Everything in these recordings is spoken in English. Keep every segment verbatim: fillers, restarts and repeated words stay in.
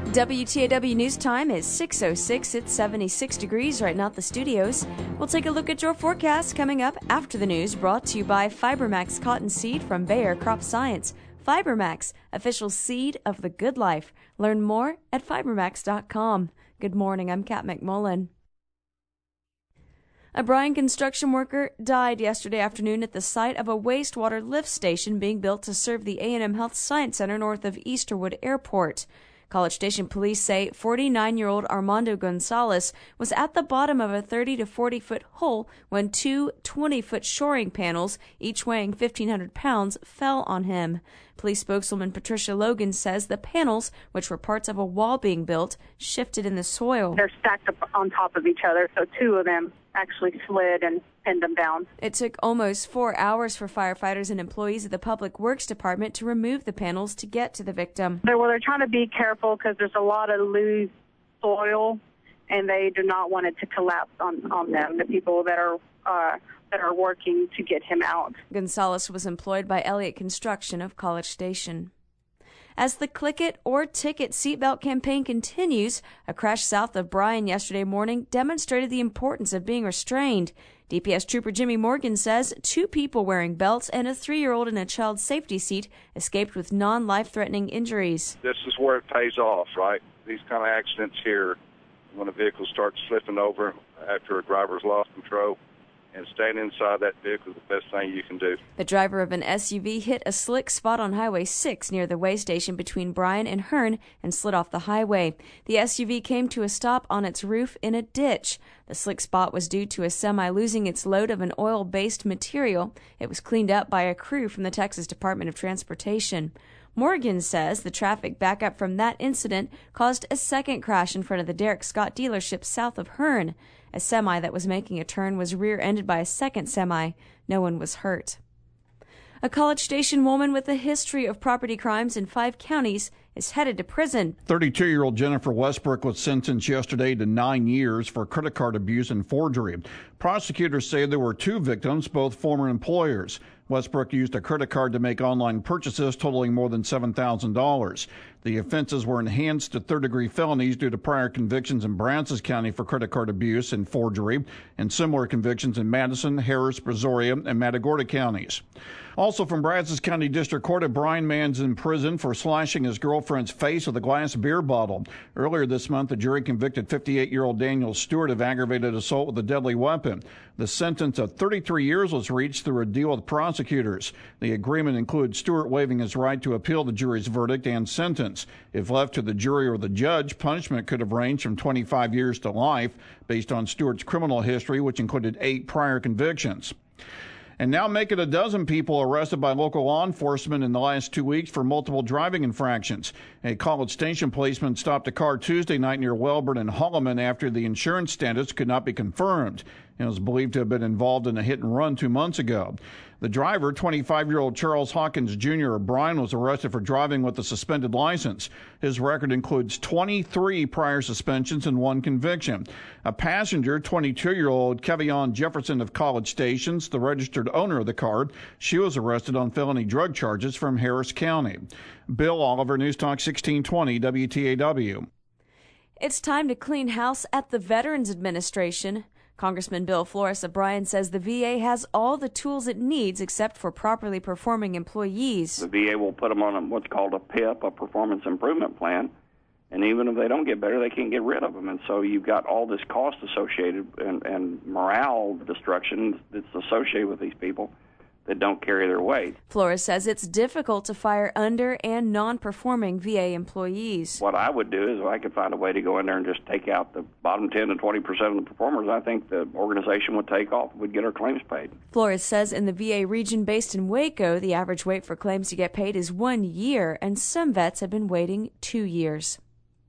W T A W News Time is six oh six. It's seventy-six degrees right now at the studios. We'll take a look at your forecast coming up after the news, brought to you by FiberMax Cottonseed from Bayer Crop Science. FiberMax, official seed of the good life. Learn more at fibermax dot com. Good morning, I'm Kat McMullen. A Bryan construction worker died yesterday afternoon at the site of a wastewater lift station being built to serve the A and M Health Science Center north of Easterwood Airport. College Station police say forty-nine-year-old Armando Gonzalez was at the bottom of a thirty to forty foot hole when two twenty foot shoring panels, each weighing fifteen hundred pounds, fell on him. Police spokeswoman Patricia Logan says the panels, which were parts of a wall being built, shifted in the soil. They're stacked up on top of each other, so two of them actually slid and pinned them down. It took almost four hours for firefighters and employees of the Public Works Department to remove the panels to get to the victim. They're, well, they're trying to be careful because there's a lot of loose soil, and they do not want it to collapse on, on them, the people that are uh, that are working to get him out. Gonzalez was employed by Elliott Construction of College Station. As the Click It or Ticket seatbelt campaign continues, a crash south of Bryan yesterday morning demonstrated the importance of being restrained. D P S Trooper Jimmy Morgan says two people wearing belts and a three-year-old in a child safety seat escaped with non-life-threatening injuries. This is where it pays off, right? These kind of accidents here, when a vehicle starts slipping over after a driver's lost control, and staying inside that vehicle is the best thing you can do. The driver of an S U V hit a slick spot on Highway six near the way station between Bryan and Hearn and slid off the highway. The S U V came to a stop on its roof in a ditch. The slick spot was due to a semi losing its load of an oil-based material. It was cleaned up by a crew from the Texas Department of Transportation. Morgan says the traffic backup from that incident caused a second crash in front of the Derek Scott dealership south of Hearn. A semi that was making a turn was rear-ended by a second semi. No one was hurt. A College Station woman with a history of property crimes in five counties is headed to prison. thirty-two-year-old Jennifer Westbrook was sentenced yesterday to nine years for credit card abuse and forgery. Prosecutors say there were two victims, both former employers. Westbrook used a credit card to make online purchases totaling more than seven thousand dollars. The offenses were enhanced to third-degree felonies due to prior convictions in Brazos County for credit card abuse and forgery, and similar convictions in Madison, Harris, Brazoria, and Matagorda counties. Also from Brazos County District Court, a Bryan man's in prison for slashing his girlfriend's face with a glass beer bottle. Earlier this month, the jury convicted fifty-eight-year-old Daniel Stewart of aggravated assault with a deadly weapon. The sentence of thirty-three years was reached through a deal with prosecutors. The agreement includes Stewart waiving his right to appeal the jury's verdict and sentence. If left to the jury or the judge, punishment could have ranged from twenty-five years to life based on Stewart's criminal history, which included eight prior convictions. And now make it a dozen people arrested by local law enforcement in the last two weeks for multiple driving infractions. A College Station policeman stopped a car Tuesday night near Wellborn and Holloman after the insurance status could not be confirmed. It was believed to have been involved in a hit and run two months ago. The driver, twenty-five-year-old Charles Hawkins Junior of Bryan, was arrested for driving with a suspended license. His record includes twenty-three prior suspensions and one conviction. A passenger, twenty-two-year-old Kevion Jefferson of College Stations, the registered owner of the car, she was arrested on felony drug charges from Harris County. Bill Oliver, News Talk sixteen twenty W T A W. It's time to clean house at the Veterans Administration. Congressman Bill Flores of Bryan says the V A has all the tools it needs except for properly performing employees. The V A will put them on a, what's called a P I P, a Performance Improvement Plan, and even if they don't get better, they can't get rid of them. And so you've got all this cost associated and, and morale destruction that's associated with these people that don't carry their weight. Flores says it's difficult to fire under and non-performing V A employees. What I would do is if I could find a way to go in there and just take out the bottom ten to twenty percent of the performers, I think the organization would take off. We'd get our claims paid. Flores says in the V A region based in Waco, the average wait for claims to get paid is one year, and some vets have been waiting two years.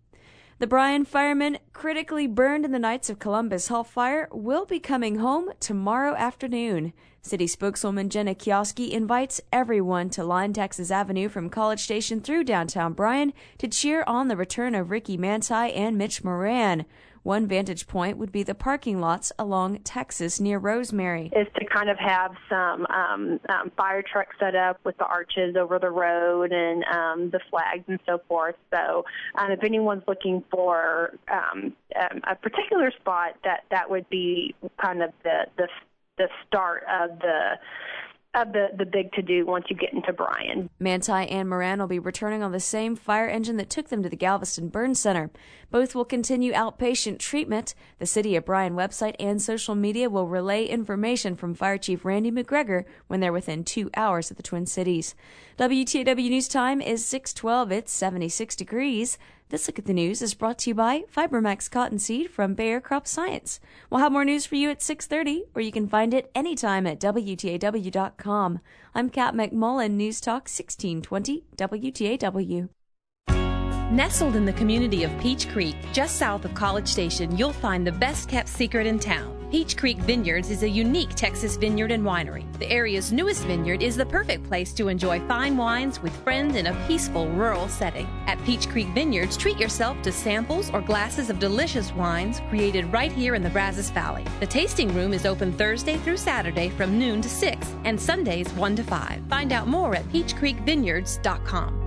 The Bryan firemen critically burned in the Knights of Columbus Hall fire will be coming home tomorrow afternoon. City spokeswoman Jenna Kioski invites everyone to line Texas Avenue from College Station through downtown Bryan to cheer on the return of Ricky Manti and Mitch Moran. One vantage point would be the parking lots along Texas near Rosemary. Is to kind of have some um, um, fire trucks set up with the arches over the road and um, the flags and so forth. So um, if anyone's looking for um, um, a particular spot, that, that would be kind of the, the the start of the of the, the big to-do once you get into Bryan. Manti and Moran will be returning on the same fire engine that took them to the Galveston Burn Center. Both will continue outpatient treatment. The City of Bryan website and social media will relay information from Fire Chief Randy McGregor when they're within two hours of the Twin Cities. W T A W News Time is six twelve. It's seventy-six degrees. This Look at the News is brought to you by Fibermax Cottonseed from Bayer Crop Science. We'll have more news for you at six thirty, or you can find it anytime at W T A W dot com. I'm Kat McMullen, News Talk sixteen twenty W T A W. Nestled in the community of Peach Creek, just south of College Station, you'll find the best-kept secret in town. Peach Creek Vineyards is a unique Texas vineyard and winery. The area's newest vineyard is the perfect place to enjoy fine wines with friends in a peaceful rural setting. At Peach Creek Vineyards, treat yourself to samples or glasses of delicious wines created right here in the Brazos Valley. The tasting room is open Thursday through Saturday from noon to six and Sundays one to five. Find out more at peach creek vineyards dot com.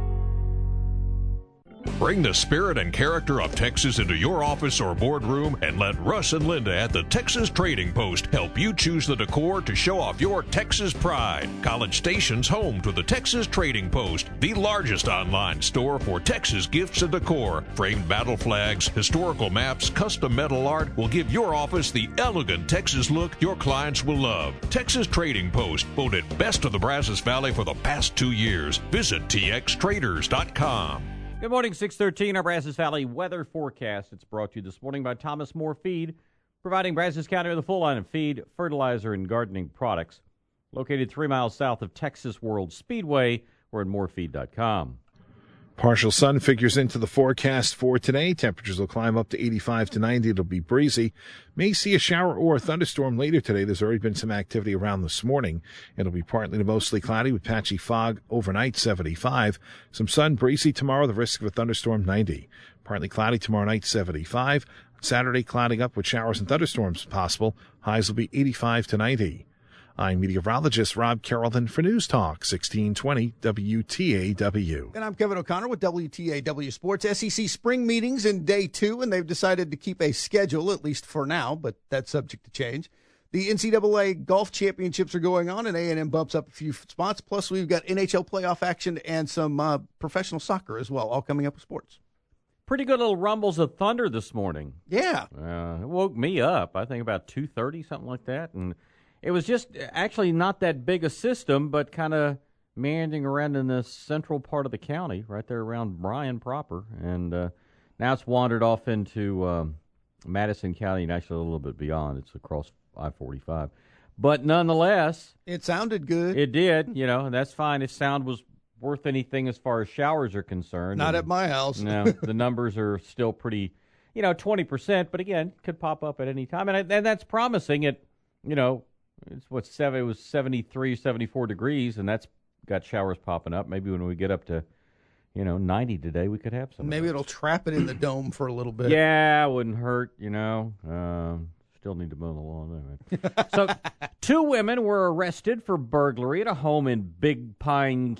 Bring the spirit and character of Texas into your office or boardroom and let Russ and Linda at the Texas Trading Post help you choose the decor to show off your Texas pride. College Station's home to the Texas Trading Post, the largest online store for Texas gifts and decor. Framed battle flags, historical maps, custom metal art will give your office the elegant Texas look your clients will love. Texas Trading Post, voted best of the Brazos Valley for the past two years. Visit T X traders dot com. Good morning, six thirteen, our Brazos Valley weather forecast. It's brought to you this morning by Thomas More Feed, providing Brazos County with a full line of feed, fertilizer, and gardening products. Located three miles south of Texas World Speedway or at more feed dot com. Partial sun figures into the forecast for today. Temperatures will climb up to eighty-five to ninety. It'll be breezy. May see a shower or a thunderstorm later today. There's already been some activity around this morning. It'll be partly to mostly cloudy with patchy fog overnight, seventy-five. Some sun, breezy tomorrow. The risk of a thunderstorm, ninety. Partly cloudy tomorrow night, seventy-five. Saturday, clouding up with showers and thunderstorms possible. Highs will be eighty-five to ninety. I'm meteorologist Rob Carrollton for News Talk sixteen twenty W T A W. And I'm Kevin O'Connor with W T A W Sports. S E C spring meetings in day two, and they've decided to keep a schedule, at least for now, but that's subject to change. The N C double A golf championships are going on, and A and M bumps up a few spots. Plus, we've got N H L playoff action and some uh, professional soccer as well, all coming up with sports. Pretty good little rumbles of thunder this morning. Yeah. Uh, it woke me up, I think about two thirty, something like that, and it was just actually not that big a system, but kind of meandering around in the central part of the county, right there around Bryan proper. And uh, now it's wandered off into um, Madison County and actually a little bit beyond. It's across I forty-five. But nonetheless, it sounded good. It did, you know, and that's fine if sound was worth anything as far as showers are concerned. Not and, at my house. No, the numbers are still pretty, you know, twenty percent, but again, could pop up at any time. And, and that's promising it, you know. It's what seven. It was seventy-three, seventy-four degrees, and that's got showers popping up. Maybe when we get up to, you know, ninety today, we could have some. Maybe it'll trap it in the dome for a little bit. Yeah, wouldn't hurt. You know, um, still need to mow the lawn. Anyway. So, two women were arrested for burglary at a home in Big Pine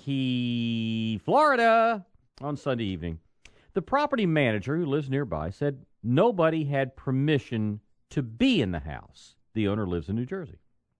Key, Florida, on Sunday evening. The property manager, who lives nearby, said nobody had permission to be in the house. The owner lives in New Jersey.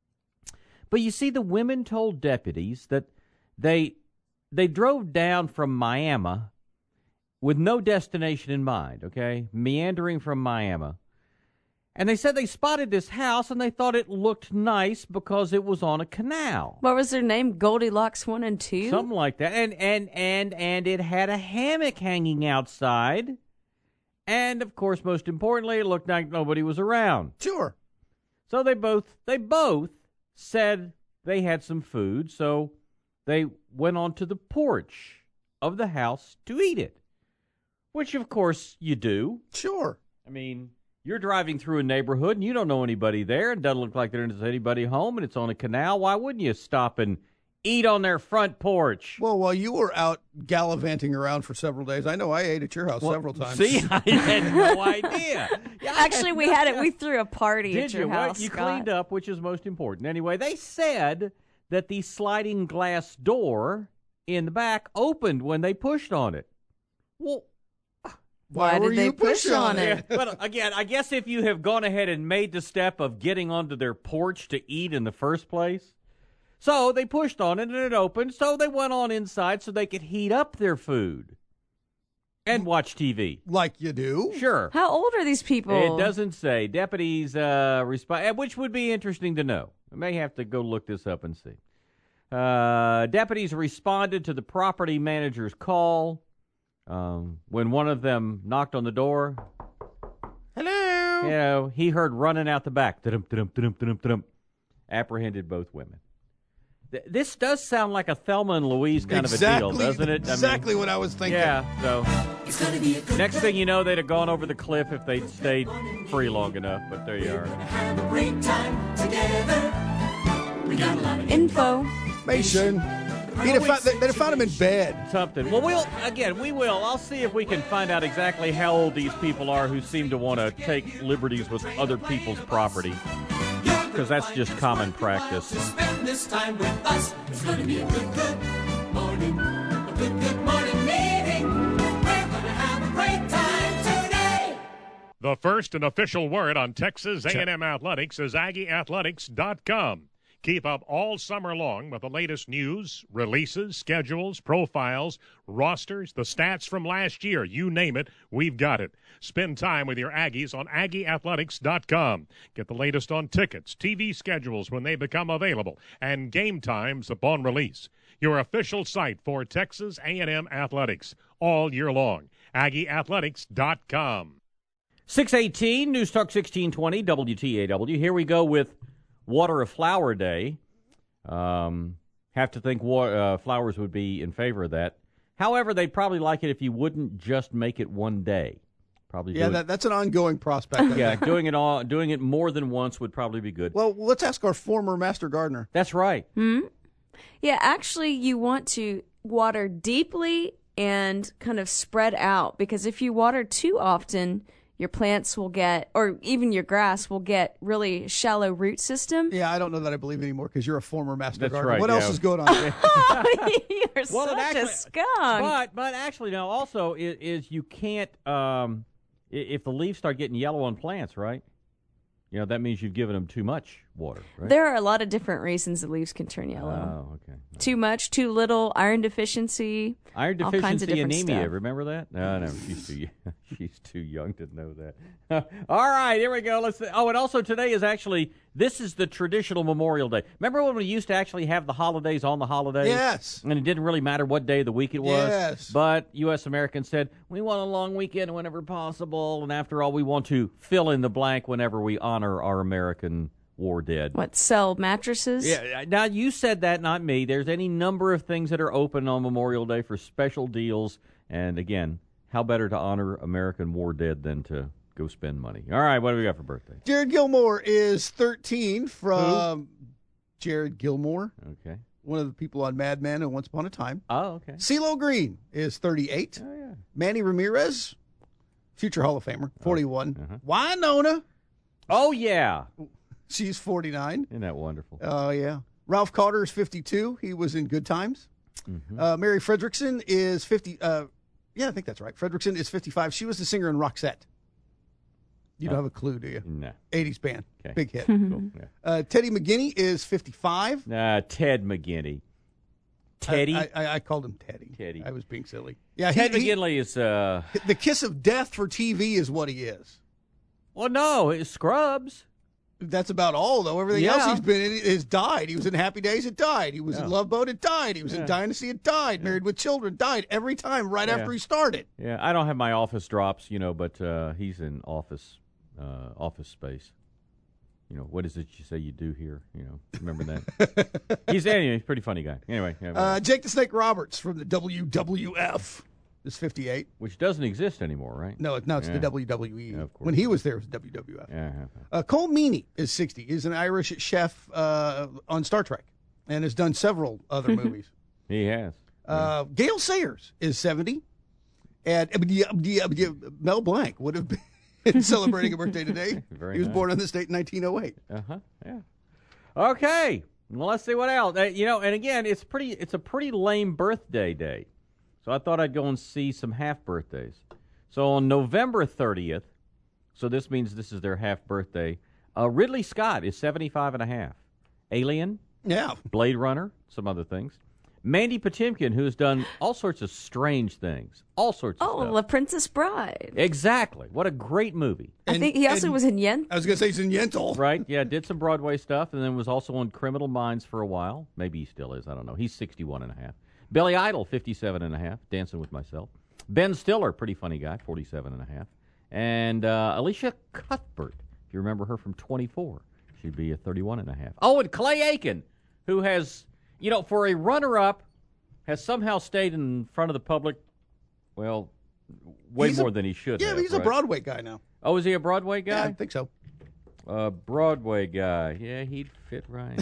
But you see, the women told deputies that they they drove down from Miami with no destination in mind, okay, meandering from Miami. And they said they spotted this house and they thought it looked nice because it was on a canal. What was their name? Goldilocks one and two? Something like that. And and and and it had a hammock hanging outside. And, of course, most importantly, it looked like nobody was around. Sure. So they both they both said they had some food, so they went onto the porch of the house to eat it, which, of course, you do. Sure. I mean, you're driving through a neighborhood, and you don't know anybody there, and it doesn't look like there's anybody home, and it's on a canal. Why wouldn't you stop and eat on their front porch? Well, while you were out gallivanting around for several days, I know I ate at your house well, several times. See, I had no idea. Yeah, Actually, we had it. We threw a party Did at your you? house. Well, you Scott. cleaned up, which is most important. Anyway, they said that the sliding glass door in the back opened when they pushed on it. Well, Why, were did they you push pushing on on it? but again, I guess if you have gone ahead and made the step of getting onto their porch to eat in the first place. So they pushed on it and it opened, so they went on inside so they could heat up their food and watch T V. Like you do. Sure. How old are these people? It doesn't say. Deputies uh, respond, which would be interesting to know. I may have to go look this up and see. Uh, deputies responded to the property manager's call um, when one of them knocked on the door. Hello. You know, he heard running out the back. Da-dum, da-dum, da-dum, da-dum, da-dum. Apprehended both women. Th- This does sound like a Thelma and Louise kind exactly, of a deal, doesn't it? Exactly I mean, what I was thinking. yeah, so next thing you know, they'd have gone over the cliff if they'd stayed free long enough, but there you are. Info. Mason. He'd have found, they'd have found him in bed. Something. Well, we'll, again, we will. I'll see if we can find out exactly how old these people are who seem to want to take liberties with other people's property, because that's just common practice. Spend this time with us. It's going to be a good, good morning. A good, good morning meeting. We're going to have a great time today. The first and official word on Texas A and M Athletics is Aggie Athletics dot com. Keep up all summer long with the latest news, releases, schedules, profiles, rosters, the stats from last year. You name it, we've got it. Spend time with your Aggies on Aggie Athletics dot com. Get the latest on tickets, T V schedules when they become available, and game times upon release. Your official site for Texas A and M Athletics all year long. Aggie Athletics dot com. six eighteen, News Talk sixteen twenty, W T A W. Here we go with Water a Flower Day. Um, have to think wa- uh, flowers would be in favor of that. However, they'd probably like it if you wouldn't just make it one day. Probably. Yeah, do that, it, that's an ongoing prospect. yeah, doing it all, doing it more than once would probably be good. Well, let's ask our former master gardener. That's right. Hmm? Yeah, actually, you want to water deeply and kind of spread out, because if you water too often, your plants will get, or even your grass will get, really shallow root system. Yeah, I don't know that I believe anymore because you're a former master That's gardener. right, What yeah. else is going on? You're Well, such it actually- a skunk. But but actually, now also is, is you can't um, i- if the leaves start getting yellow on plants, right? You know, that means you've given them too much water, right? There are a lot of different reasons the leaves can turn yellow. Oh, okay. Too much, too little, iron deficiency. Iron all kinds of deficiency different anemia. stuff. Remember that? No, no, she's too she's too young to know that. All right, here we go. Let's. Oh, and also today is actually this is the traditional Memorial Day. Remember when we used to actually have the holidays on the holidays? Yes. And it didn't really matter what day of the week it was. Yes. But U S Americans said we want a long weekend whenever possible, and after all, we want to fill in the blank whenever we honor our American war dead. What, sell mattresses? Yeah. Now, you said that, not me. There's any number of things that are open on Memorial Day for special deals. And again, how better to honor American war dead than to go spend money? All right, what do we got for birthday? Jared Gilmore is thirteen from Jared Gilmore, Okay. one of the people on Mad Men and Once Upon a Time. Oh, okay. CeeLo Green is thirty-eight. Oh, yeah. Manny Ramirez, future Hall of Famer, forty-one. Uh-huh. Winona, Oh, yeah. she's forty-nine. Isn't that wonderful? Oh, yeah. Ralph Carter is fifty-two. He was in Good Times. Mhm. Uh, Mary Fredrickson is fifty. Uh, yeah, I think that's right. Fredrickson is fifty-five. She was the singer in Roxette. You don't Oh. have a clue, do you? No. eighties band. Okay. Big hit. Cool. Yeah. Uh, Teddy McGinney is fifty-five. Uh, Ted McGinney. Teddy? I, I, I called him Teddy. Teddy. I was being silly. Yeah, Ted he, he- McGinley is, uh, the kiss of death for T V is what he is. well, no, it's Scrubs. That's about all, though. Everything else Yeah. he's been in is died. He was in Happy Days, it died. He was Yeah. in Love Boat, it died. He was Yeah. in Dynasty, it died. Married with Children, died every time right Yeah. after he started. Yeah, I don't have my office drops, you know, but uh, he's in office uh, office space. You know, what is it you say you do here? You know, remember that? he's anyway, he's a pretty funny guy. Anyway, yeah, Uh, Jake the Snake Roberts from the W W F is fifty-eight. which doesn't exist anymore, right? No, it- no, it's Yeah. the W W E. Yeah, of course. When he was there, it was W W F. Yeah, yeah. Uh, Cole Meany is sixty. He's an Irish chef uh, on Star Trek and has done several other movies. He has. Uh, Gail Sayers is seventy. And uh, yeah, yeah, yeah, Mel Blanc would have been celebrating a birthday today. Very He was nice. born on this date in nineteen oh eight. Uh-huh, yeah. Okay, well, let's see what else. Uh, you know, and again, it's pretty. It's a pretty lame birthday day. So I thought I'd go and see some half birthdays. So on November thirtieth, so this means this is their half birthday, uh, Ridley Scott is seventy-five and a half. Alien, Yeah. Blade Runner, some other things. Mandy Patinkin, who has done all sorts of strange things, all sorts of Oh, stuff. La Princess Bride. Exactly. What a great movie. I think he also was in Yen. I was going to say he's in Yentl. Right, yeah, did some Broadway stuff, and then was also on Criminal Minds for a while. Maybe he still is, I don't know. He's sixty-one and a half. Billy Idol, fifty-seven and a half, Dancing with Myself. Ben Stiller, pretty funny guy, forty-seven and a half. And uh, Alicia Cuthbert, if you remember her from twenty-four, she'd be a thirty-one and a half. Oh, and Clay Aiken, who has, you know, for a runner-up, has somehow stayed in front of the public, well, way He's more a- than he should Yeah, have. but he's a right? Broadway guy now. Oh, is he a Broadway guy? Yeah, I think so. A Broadway guy. Yeah, he'd fit right.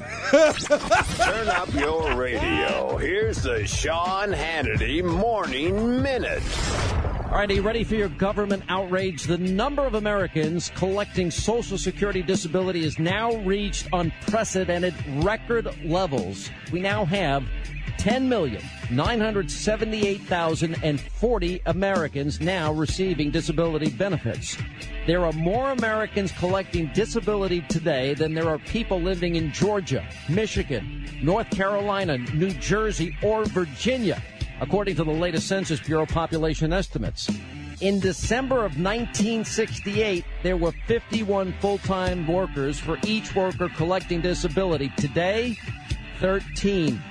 Turn up your radio. Here's the Sean Hannity Morning Minute. All right, are you ready for your government outrage? The number of Americans collecting Social Security disability has now reached unprecedented record levels. We now have ten million nine hundred seventy-eight thousand forty Americans now receiving disability benefits. There are more Americans collecting disability today than there are people living in Georgia, Michigan, North Carolina, New Jersey, or Virginia, according to the latest Census Bureau population estimates. In December of nineteen sixty-eight, there were fifty-one full-time workers for each worker collecting disability. Today, thirteen.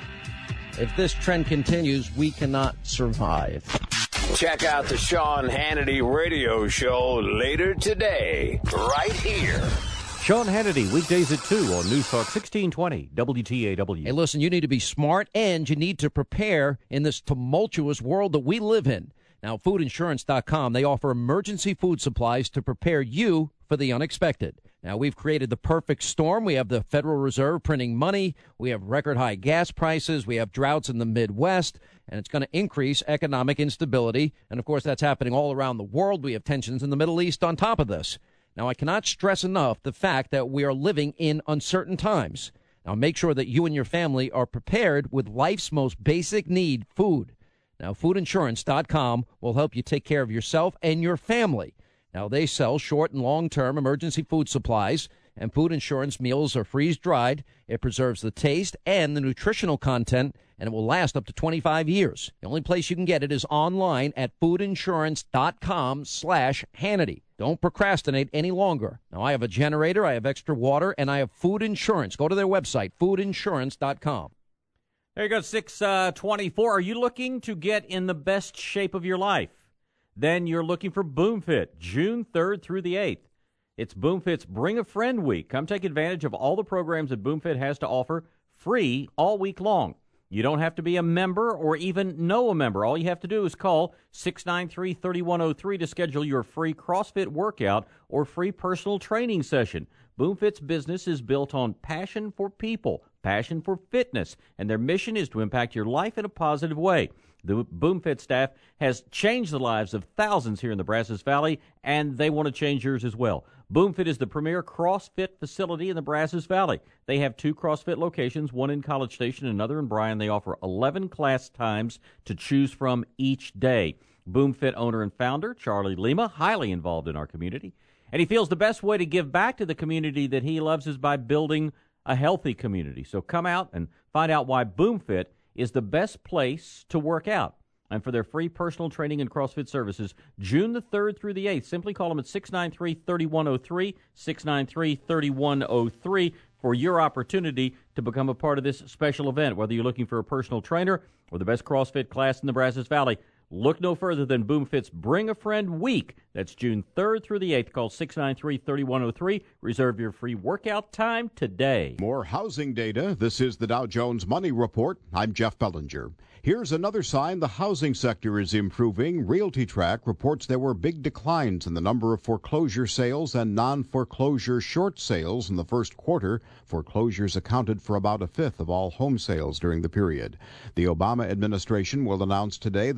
If this trend continues, we cannot survive. Check out the Sean Hannity Radio Show later today, right here. Sean Hannity, weekdays at two on News Talk sixteen twenty W T A W. Hey, listen, you need to be smart and you need to prepare in this tumultuous world that we live in. Now, food insurance dot com, they offer emergency food supplies to prepare you for the unexpected. Now, we've created the perfect storm. We have the Federal Reserve printing money. We have record high gas prices. We have droughts in the Midwest, and it's going to increase economic instability. And, of course, that's happening all around the world. We have tensions in the Middle East on top of this. Now, I cannot stress enough the fact that we are living in uncertain times. Now, make sure that you and your family are prepared with life's most basic need, food. Now, food insurance dot com will help you take care of yourself and your family. Now, they sell short and long-term emergency food supplies, and food insurance meals are freeze-dried. It preserves the taste and the nutritional content, and it will last up to twenty-five years. The only place you can get it is online at food insurance dot com slash Hannity. Don't procrastinate any longer. Now, I have a generator, I have extra water, and I have food insurance. Go to their website, food insurance dot com. There you go, six twenty-four. Are you looking to get in the best shape of your life? Then you're looking for BoomFit, June third through the eighth. It's BoomFit's Bring a Friend Week. Come take advantage of all the programs that BoomFit has to offer free all week long. You don't have to be a member or even know a member. All you have to do is call six nine three, three one zero three to schedule your free CrossFit workout or free personal training session. BoomFit's business is built on passion for people, passion for fitness, and their mission is to impact your life in a positive way. The BoomFit staff has changed the lives of thousands here in the Brazos Valley, and they want to change yours as well. BoomFit is the premier CrossFit facility in the Brazos Valley. They have two CrossFit locations, one in College Station and another in Bryan. They offer eleven class times to choose from each day. BoomFit owner and founder Charlie Lima, highly involved in our community, and he feels the best way to give back to the community that he loves is by building a healthy community. So come out and find out why BoomFit is the best place to work out. And for their free personal training and CrossFit services, June the third through the eighth, simply call them at six nine three, three one zero three, six nine three, three one zero three for your opportunity to become a part of this special event. Whether you're looking for a personal trainer or the best CrossFit class in the Brazos Valley, look no further than BoomFit's Bring a Friend Week. That's June third through the eighth. Call six nine three, three one zero three. Reserve your free workout time today. More housing data. This is the Dow Jones Money Report. I'm Jeff Bellinger. Here's another sign the housing sector is improving. RealtyTrack reports there were big declines in the number of foreclosure sales and non-foreclosure short sales in the first quarter. Foreclosures accounted for about a fifth of all home sales during the period. The Obama administration will announce today that the mortgage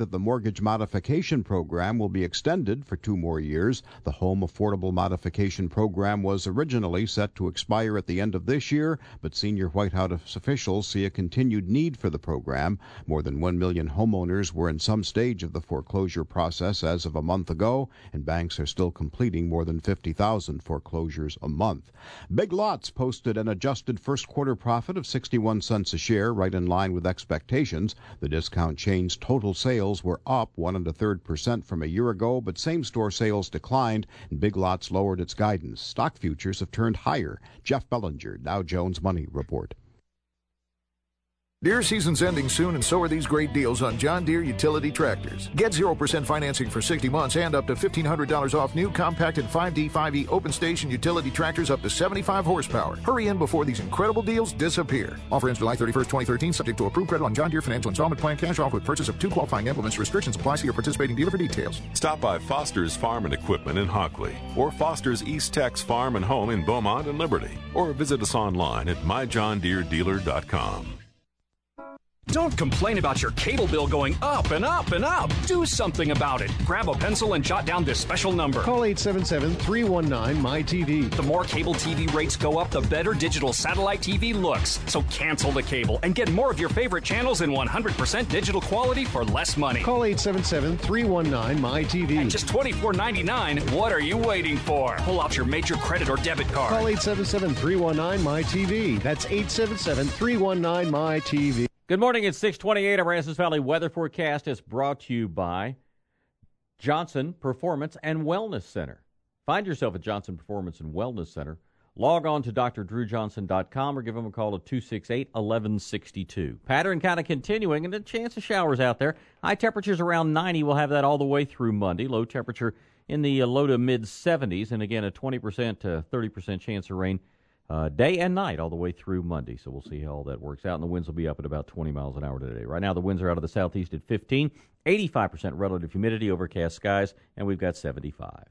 mortgage modification program will be extended for two more years. The Home Affordable Modification Program was originally set to expire at the end of this year, but senior White House officials see a continued need for the program. More than one million homeowners were in some stage of the foreclosure process as of a month ago, and banks are still completing more than fifty thousand foreclosures a month. Big Lots posted an adjusted first quarter profit of sixty-one cents a share, right in line with expectations. The discount chain's total sales were up one and a third percent from a year ago, but same-store sales declined, and Big Lots lowered its guidance. Stock futures have turned higher. Jeff Bellinger, Dow Jones Money Report. Deer season's ending soon, and so are these great deals on John Deere utility tractors. Get zero percent financing for sixty months and up to fifteen hundred dollars off new compact and five D, five E open station utility tractors up to seventy-five horsepower. Hurry in before these incredible deals disappear. Offer ends July thirty-first, twenty thirteen, subject to approved credit on John Deere Financial Installment Plan. Cash off with purchase of two qualifying implements. Restrictions apply. See your participating dealer for details. Stop by Foster's Farm and Equipment in Hockley, or Foster's East Tex Farm and Home in Beaumont and Liberty, or visit us online at my john deere dealer dot com. Don't complain about your cable bill going up and up and up. Do something about it. Grab a pencil and jot down this special number. Call eight seven seven, three one nine, M Y T V. The more cable T V rates go up, the better digital satellite T V looks. So cancel the cable and get more of your favorite channels in one hundred percent digital quality for less money. Call eight seven seven, three one nine, M Y T V. At just twenty-four ninety-nine, what are you waiting for? Pull out your major credit or debit card. Call eight seven seven, three one nine, M Y T V. That's eight seven seven, three one nine, M Y T V. Good morning. It's six twenty-eight. Our Brazos Valley weather forecast is brought to you by Johnson Performance and Wellness Center. Find yourself at Johnson Performance and Wellness Center. Log on to d r drew johnson dot com or give them a call at two six eight, one one six two. Pattern kind of continuing, and a chance of showers out there. High temperatures around ninety. We'll have that all the way through Monday. Low temperature in the uh, low to mid seventies, and again a twenty percent to thirty percent chance of rain Uh, day and night all the way through Monday. So we'll see how all that works out. And the winds will be up at about twenty miles an hour today. Right now the winds are out of the southeast at fifteen, eighty-five percent relative humidity, overcast skies, and we've got seventy-five.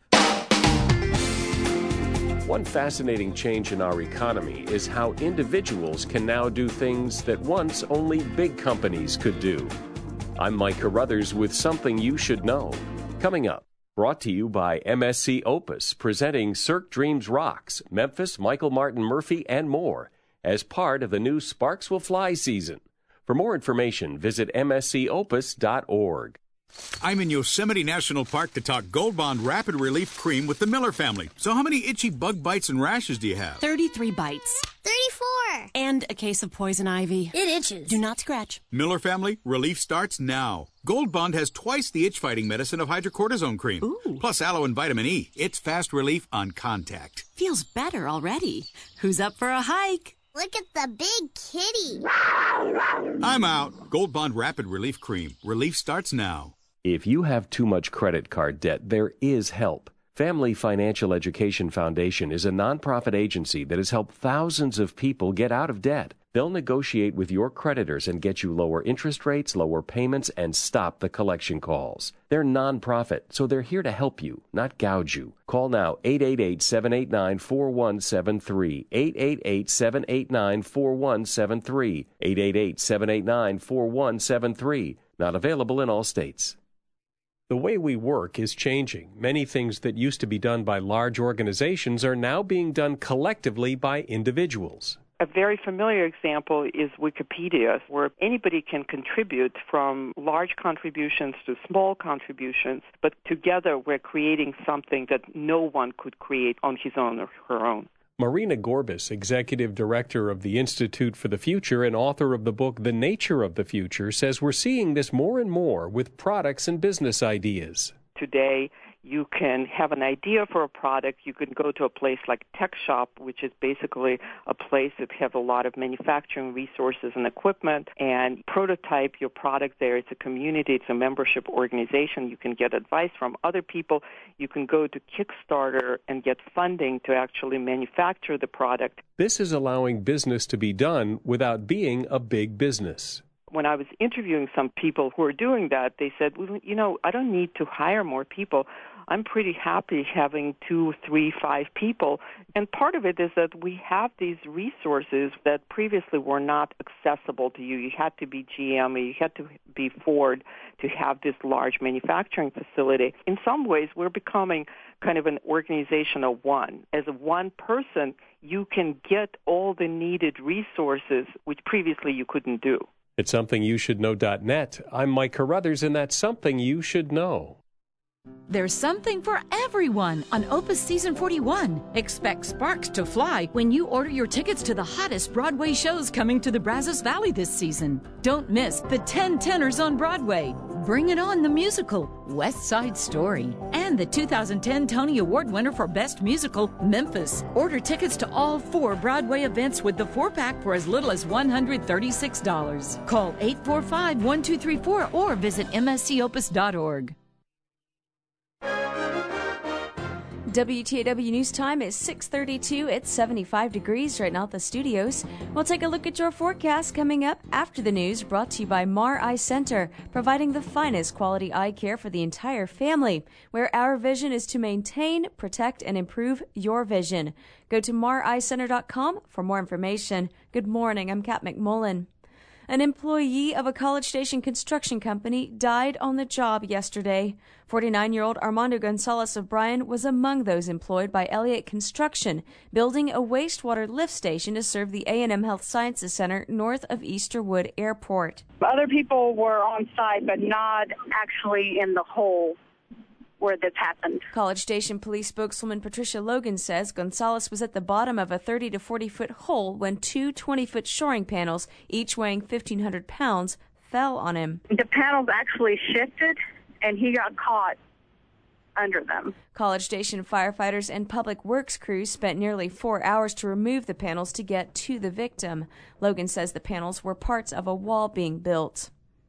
One fascinating change in our economy is how individuals can now do things that once only big companies could do. I'm Mike Carruthers with something you should know. Coming up. Brought to you by M S C Opus, presenting Cirque Dreams Rocks, Memphis, Michael Martin Murphhy, and more, as part of the new Sparks Will Fly season. For more information, visit m s c opus dot org. I'm in Yosemite National Park to talk Gold Bond Rapid Relief Cream with the Miller family. So how many itchy bug bites and rashes do you have? thirty-three bites. thirty-four. And a case of poison ivy. It itches. Do not scratch. Miller family, relief starts now. Gold Bond has twice the itch-fighting medicine of hydrocortisone cream. Ooh. Plus aloe and vitamin E. It's fast relief on contact. Feels better already. Who's up for a hike? Look at the big kitty. I'm out. Gold Bond Rapid Relief Cream. Relief starts now. If you have too much credit card debt, there is help. Family Financial Education Foundation is a nonprofit agency that has helped thousands of people get out of debt. They'll negotiate with your creditors and get you lower interest rates, lower payments, and stop the collection calls. They're nonprofit, so they're here to help you, not gouge you. Call now, eight eight eight, seven eight nine, four one seven three, eight eight eight, seven eight nine, four one seven three, eight eight eight, seven eight nine, four one seven three. Not available in all states. The way we work is changing. Many things that used to be done by large organizations are now being done collectively by individuals. A very familiar example is Wikipedia, where anybody can contribute, from large contributions to small contributions, but together we're creating something that no one could create on his own or her own. Marina Gorbis, Executive Director of the Institute for the Future and author of the book The Nature of the Future, says we're seeing this more and more with products and business ideas. Today, you can have an idea for a product. You can go to a place like Tech Shop, which is basically a place that has a lot of manufacturing resources and equipment, and prototype your product there. It's a community. It's a membership organization. You can get advice from other people. You can go to Kickstarter and get funding to actually manufacture the product. This is allowing business to be done without being a big business. when I was interviewing some people who are doing that, they said, well, you know, I don't need to hire more people. I'm pretty happy having two, three, five people. And part of it is that we have these resources that previously were not accessible to you. You had to be G M, or you had to be Ford to have this large manufacturing facility. In some ways, we're becoming kind of an organization of one. As a one person, you can get all the needed resources, which previously you couldn't do. It's something you should know dot net. I'm Mike Carruthers, and that's something you should know. There's something for everyone on Opus Season forty-one. Expect sparks to fly when you order your tickets to the hottest Broadway shows coming to the Brazos Valley this season. Don't miss the ten Tenors on Broadway, Bring It On the Musical, West Side Story, and the two thousand ten Tony Award winner for Best Musical, Memphis. Order tickets to all four Broadway events with the four-pack for as little as one hundred thirty-six dollars. Call eight four five, one two three four or visit m s c opus dot org. W T A W News Time is six thirty-two. It's seventy-five degrees right now at the studios. We'll take a look at your forecast coming up after the news, brought to you by Mar Eye Center, providing the finest quality eye care for the entire family, where our vision is to maintain, protect, and improve your vision. Go to mar eye center dot com for more information. Good morning. I'm Kat McMullen. An employee of a College Station construction company died on the job yesterday. forty-nine-year-old Armando Gonzalez of Bryan was among those employed by Elliott Construction, building a wastewater lift station to serve the A and M Health Sciences Center north of Easterwood Airport. Other people were on site, but not actually in the hole where this happened. College Station Police spokeswoman Patricia Logan says Gonzalez was at the bottom of a thirty to forty foot hole when two twenty-foot shoring panels, each weighing fifteen hundred pounds, fell on him. The panels actually shifted, and he got caught under them. College Station firefighters and public works crews spent nearly four hours to remove the panels to get to the victim. Logan says the panels were parts of a wall being built.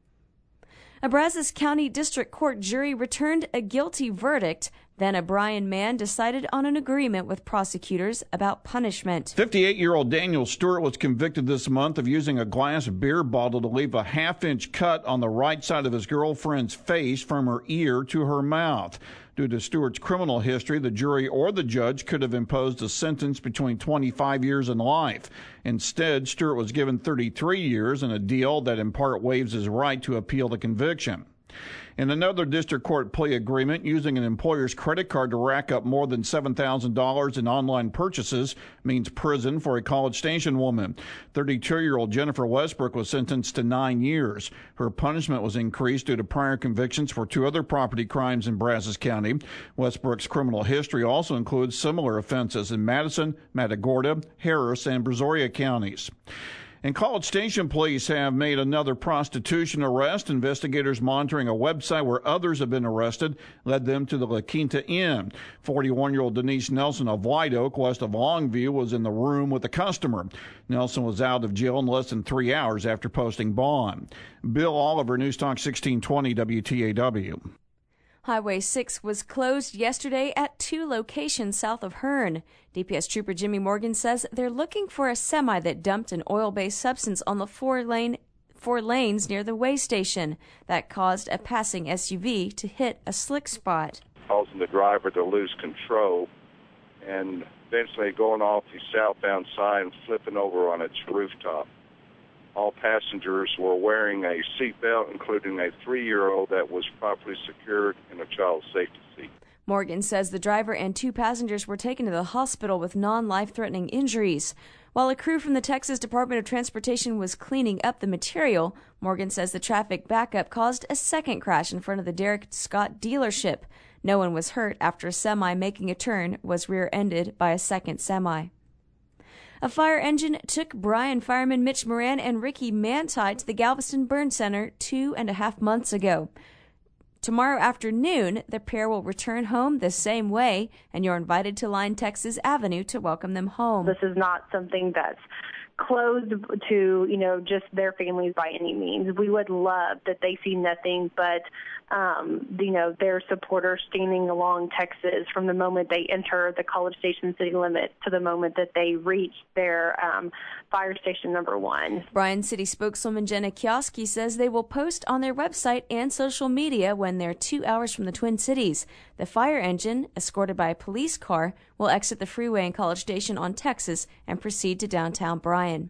A Brazos County District Court jury returned a guilty verdict. Then a Bryan man decided on an agreement with prosecutors about punishment. fifty-eight-year-old Daniel Stewart was convicted this month of using a glass beer bottle to leave a half-inch cut on the right side of his girlfriend's face from her ear to her mouth. Due to Stewart's criminal history, the jury or the judge could have imposed a sentence between twenty-five years and life. Instead, Stewart was given thirty-three years in a deal that in part waives his right to appeal the conviction. In another district court plea agreement, using an employer's credit card to rack up more than seven thousand dollars in online purchases means prison for a College Station woman. thirty-two-year-old Jennifer Westbrook was sentenced to nine years. Her punishment was increased due to prior convictions for two other property crimes in Brazos County. Westbrook's criminal history also includes similar offenses in Madison, Matagorda, Harris, and Brazoria counties. And College Station police have made another prostitution arrest. Investigators monitoring a website where others have been arrested led them to the La Quinta Inn. forty-one-year-old Denise Nelson of White Oak, west of Longview, was in the room with the customer. Nelson was out of jail in less than three hours after posting bond. Bill Oliver, News Talk sixteen twenty W T A W. Highway six was closed yesterday at two locations south of Hearn. D P S Trooper Jimmy Morgan says they're looking for a semi that dumped an oil-based substance on the four lane four lanes near the way station. That caused a passing S U V to hit a slick spot, causing the driver to lose control and eventually going off the southbound side and flipping over on its rooftop. All passengers were wearing a seatbelt, including a three-year-old that was properly secured in a child safety seat. Morgan says the driver and two passengers were taken to the hospital with non-life-threatening injuries. While a crew from the Texas Department of Transportation was cleaning up the material, Morgan says the traffic backup caused a second crash in front of the Derek Scott dealership. No one was hurt after a semi making a turn was rear-ended by a second semi. A fire engine took Bryan fireman Mitch Moran and Ricky Manti to the Galveston Burn Center two and a half months ago. Tomorrow afternoon, the pair will return home the same way, and you're invited to line Texas Avenue to welcome them home. This is not something that's closed to, you know, just their families by any means. We would love that they see nothing but, um, you know, their supporters standing along Texas from the moment they enter the College Station city limit to the moment that they reach their um, fire station number one. Bryan City spokeswoman Jenna Kioski says they will post on their website and social media when they're two hours from the Twin Cities. The fire engine, escorted by a police car, will exit the freeway in College Station on Texas and proceed to downtown Bryan.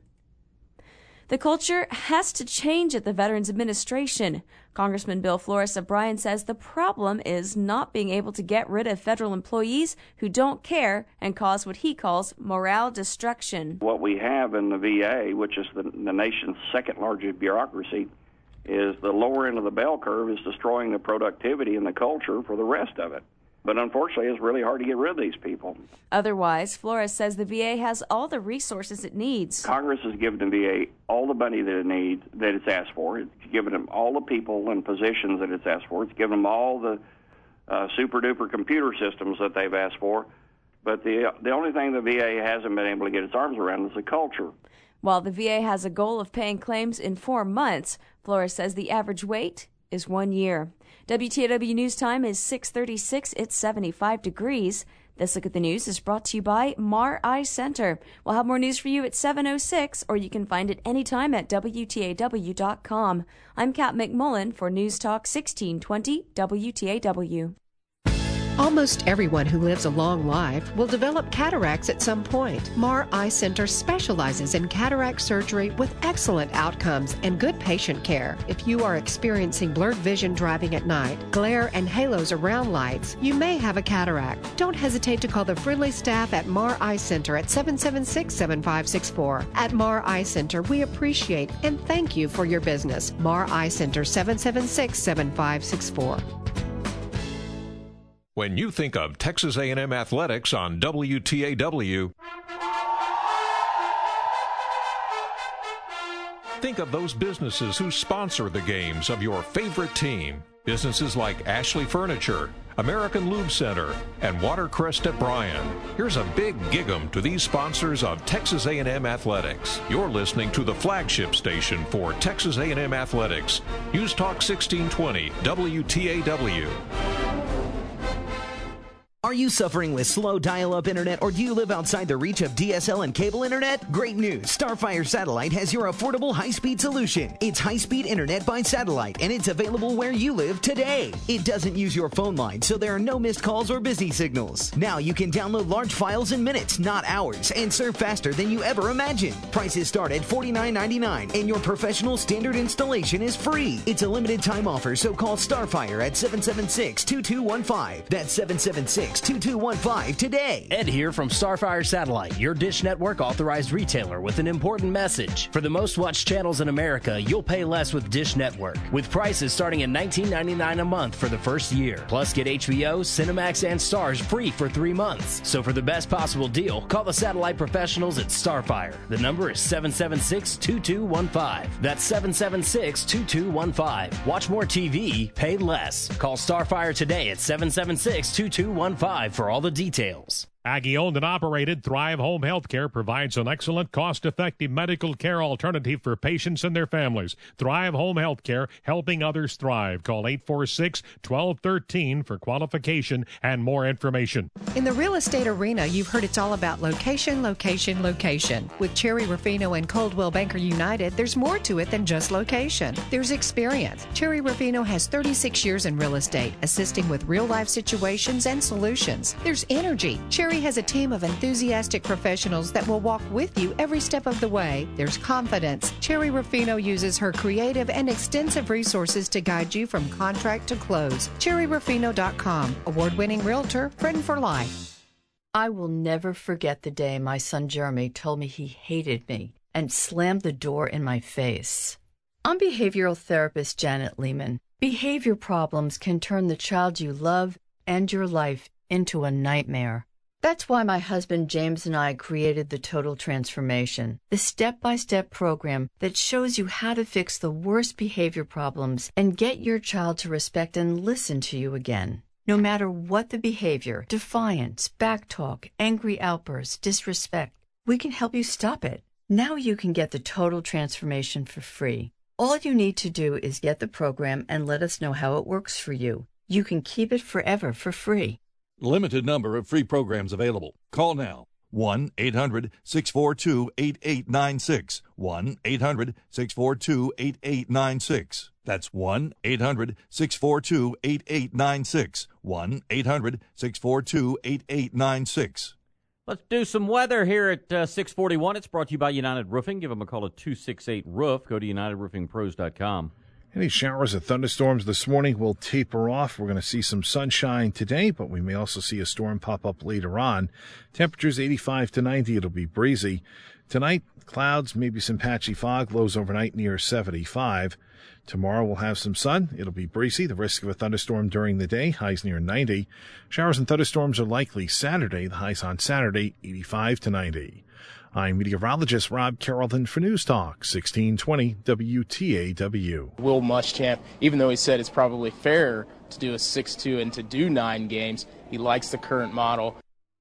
The culture has to change at the Veterans Administration. Congressman Bill Flores of Bryan says the problem is not being able to get rid of federal employees who don't care and cause what he calls morale destruction. What we have in the V A, which is the, the nation's second largest bureaucracy, is the lower end of the bell curve is destroying the productivity and the culture for the rest of it. But unfortunately, it's really hard to get rid of these people. Otherwise, Flores says the V A has all the resources it needs. Congress has given the V A all the money that it needs, that it's asked for. It's given them all the people and positions that it's asked for. It's given them all the uh, super-duper computer systems that they've asked for. But the the only thing the V A hasn't been able to get its arms around is the culture. While the V A has a goal of paying claims in four months, Flores says the average wait is one year. W T A W News Time is six thirty-six. It's seventy-five degrees. This Look at the News is brought to you by Mar Eye Center. We'll have more news for you at seven oh six, or you can find it anytime at W T A W dot com. I'm Kat McMullen for News Talk sixteen twenty W T A W. Almost everyone who lives a long life will develop cataracts at some point. Mar Eye Center specializes in cataract surgery with excellent outcomes and good patient care. If you are experiencing blurred vision driving at night, glare and halos around lights, you may have a cataract. Don't hesitate to call the friendly staff at Mar Eye Center at seven seven six, seven five six four. At Mar Eye Center, we appreciate and thank you for your business. Mar Eye Center, seven seven six, seven five six four. When you think of Texas A and M Athletics on W T A W, think of those businesses who sponsor the games of your favorite team. Businesses like Ashley Furniture, American Lube Center, and Watercrest at Bryan. Here's a big gig-em to these sponsors of Texas A and M Athletics. You're listening to the flagship station for Texas A and M Athletics. News Talk sixteen twenty W T A W. Are you suffering with slow dial-up internet, or do you live outside the reach of D S L and cable internet? Great news! Starfire Satellite has your affordable high-speed solution. It's high-speed internet by satellite, and it's available where you live today. It doesn't use your phone line, so there are no missed calls or busy signals. Now you can download large files in minutes, not hours, and surf faster than you ever imagined. Prices start at forty-nine ninety-nine, and your professional standard installation is free. It's a limited-time offer, so call Starfire at seven seven six, two two one five. That's seven seven six, two two one five today. Ed here from Starfire Satellite, your Dish Network authorized retailer, with an important message. For the most watched channels in America, you'll pay less with Dish Network, with prices starting at nineteen ninety-nine a month for the first year. Plus, get H B O, Cinemax, and Stars free for three months. So for the best possible deal, call the satellite professionals at Starfire. The number is seven seven six, two two one five. That's seven seven six, two two one five. Watch more T V, pay less. Call Starfire today at seven seven six, two two one five for all the details. Aggie-owned and operated Thrive Home Healthcare provides an excellent, cost-effective medical care alternative for patients and their families. Thrive Home Healthcare, helping others thrive. Call eight four six, one two one three for qualification and more information. In the real estate arena, you've heard it's all about location, location, location. With Cherry Rufino and Coldwell Banker United, there's more to it than just location. There's experience. Cherry Rufino has thirty-six years in real estate, assisting with real-life situations and solutions. There's energy. Cherry has a team of enthusiastic professionals that will walk with you every step of the way. There's confidence. Cherry Rufino uses her creative and extensive resources to guide you from contract to close. cherry rufino dot com. Award-winning realtor, friend for life. I will never forget the day my son Jeremy told me he hated me and slammed the door in my face. I'm behavioral therapist Janet Lehman. Behavior problems can turn the child you love and your life into a nightmare. That's why my husband James and I created the Total Transformation, the step-by-step program that shows you how to fix the worst behavior problems and get your child to respect and listen to you again. No matter what the behavior, defiance, backtalk, angry outbursts, disrespect, we can help you stop it. Now you can get the total transformation for free. All you need to do is get the program and let us know how it works for you. You can keep it forever for free. Limited number of free programs available. Call now. one eight hundred six four two eight eight nine six. one eight hundred six four two eight eight nine six. That's one eight hundred six four two eight eight nine six. one eight hundred six four two eight eight nine six. Let's do some weather here at uh, six forty-one. It's brought to you by United Roofing. Give them a call at two six eight roof. Go to united roofing pros dot com. Any showers or thunderstorms this morning will taper off. We're going to see some sunshine today, but we may also see a storm pop up later on. Temperatures eighty-five to ninety. It'll be breezy. Tonight, clouds, maybe some patchy fog. Lows overnight near seventy-five. Tomorrow we'll have some sun. It'll be breezy. The risk of a thunderstorm during the day. Highs near ninety. Showers and thunderstorms are likely Saturday. The highs on Saturday, eighty-five to ninety. I'm meteorologist Rob Carrollton for News Talk, sixteen twenty W T A W. Will Muschamp, even though he said it's probably fair to do a six two and to do nine games, he likes the current model.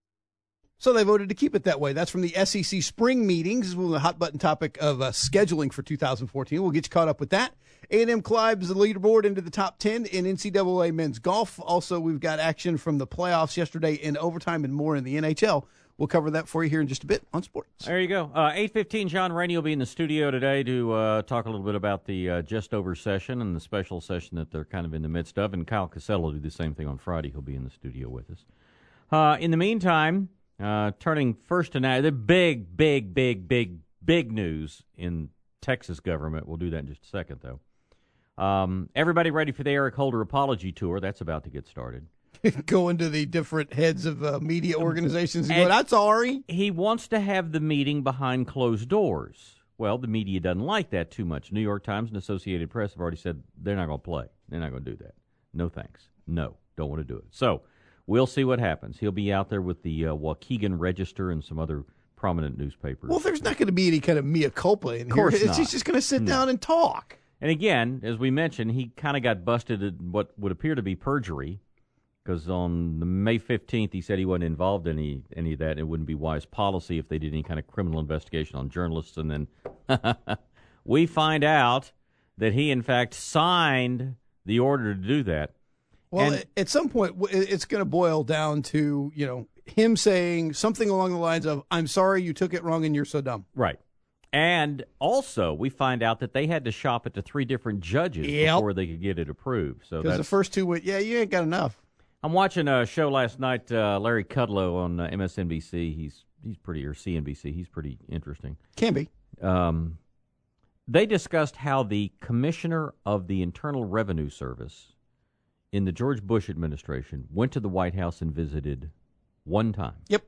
So they voted to keep it that way. That's from the S E C spring meetings. This is the hot button topic of uh, scheduling for two thousand fourteen. We'll get you caught up with that. A and M climbs the leaderboard into the top ten in N C double A men's golf. Also, we've got action from the playoffs yesterday in overtime and more in the N H L. We'll cover that for you here in just a bit on sports. There you go. Uh, eight fifteen, John Rainey will be in the studio today to uh, talk a little bit about the uh, Just Over session and the special session that they're kind of in the midst of. And Kyle Casello will do the same thing on Friday. He'll be in the studio with us. Uh, in the meantime, uh, turning first to now, the big, big, big, big, big news in Texas government. We'll do that in just a second, though. Um, everybody ready for the Eric Holder apology tour? That's about to get started. Going to the different heads of uh, media organizations and, and going, I'm sorry. He wants to have the meeting behind closed doors. Well, the media doesn't like that too much. New York Times and Associated Press have already said they're not going to play. They're not going to do that. No thanks. No, don't want to do it. So we'll see what happens. He'll be out there with the uh, Waukegan Register and some other prominent newspapers. Well, there's not going to be any kind of mea culpa in of course here. Not. He's just going to sit No. down and talk. And again, as we mentioned, he kind of got busted in what would appear to be perjury. Because on the May fifteenth, he said he wasn't involved in any, any of that. It wouldn't be wise policy if they did any kind of criminal investigation on journalists. And then we find out that he, in fact, signed the order to do that. Well, and, at some point, it's going to boil down to, you know, him saying something along the lines of, I'm sorry you took it wrong and you're so dumb. Right. And also, we find out that they had to shop it to three different judges Yep. before they could get it approved. So Because the that's, first two went, yeah, you ain't got enough. I'm watching a show last night, uh, Larry Kudlow on uh, M S N B C. He's he's pretty, or C N B C. He's pretty interesting. Can be. Um, they discussed how the commissioner of the Internal Revenue Service in the George Bush administration went to the White House and visited one time. Yep.